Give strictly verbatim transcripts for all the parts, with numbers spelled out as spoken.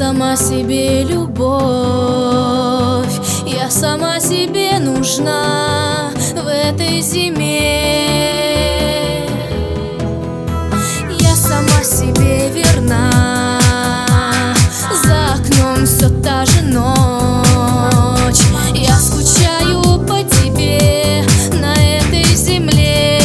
сама себе любовь, я сама себе нужна в этой зиме. Я сама себе верна, за окном все та же ночь. Я скучаю по тебе на этой земле.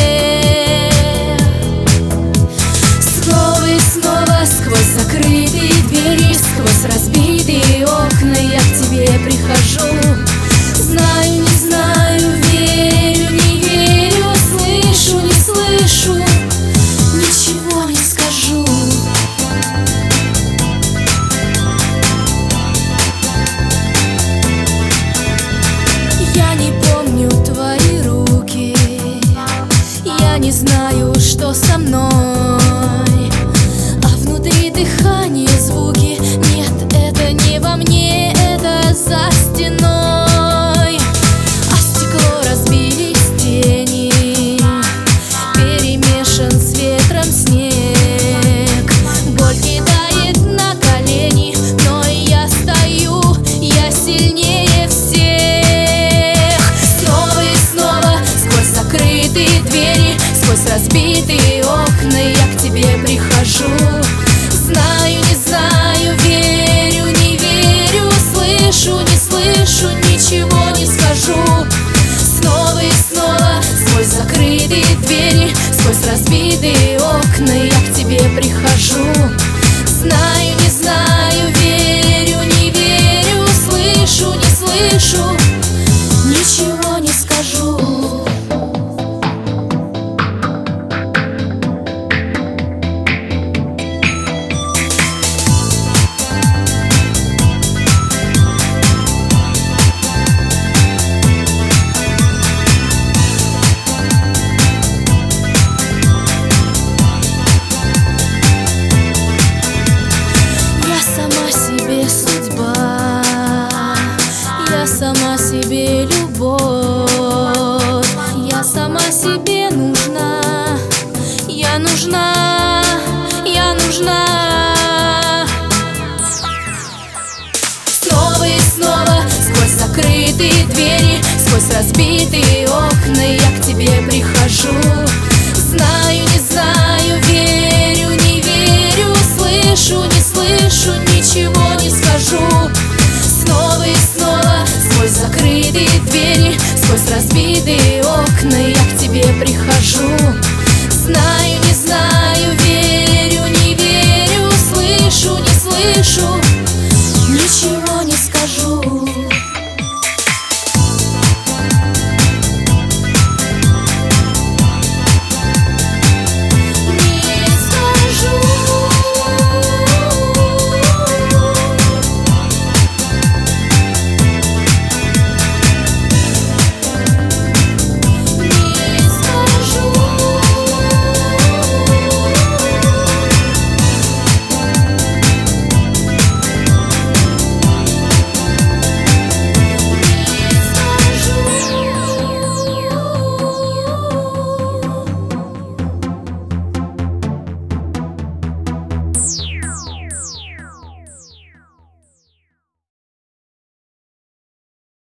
Снова и снова сквозь закрытые двери, сквозь разбитые окна я к тебе прихожу. Знаю, не знаю, верю, не верю, слышу, не слышу, ничего не скажу. Я не помню твои руки, я не знаю, что со мной, а внутри дыхание, звуки. Нет, это не во мне, это за стеной. А стекло разбились тени, перемешан с ветром снег. Боль кидает на колени, но я стою, я сильнее всех. Снова и снова сквозь закрытые двери, сквозь разбитые окна я к тебе прихожу. Знаю, не знаю, верю, не верю, слышу, не слышу, ничего не скажу. Снова и снова сквозь закрытые двери, сквозь разбитые окна я к тебе прихожу. Знаю, не знаю, верю, не верю, слышу, не слышу, ничего не скажу. Я сама себе любовь, я сама себе нужна, я нужна, я нужна. Снова и снова сквозь закрытые двери, сквозь разбитые окна я к тебе прихожу. Знаю, не знаю, верю, не верю, слышу, не слышу, ничего не скажу. Снова и снова сквозь закрытые двери, сквозь разбитые окна я к тебе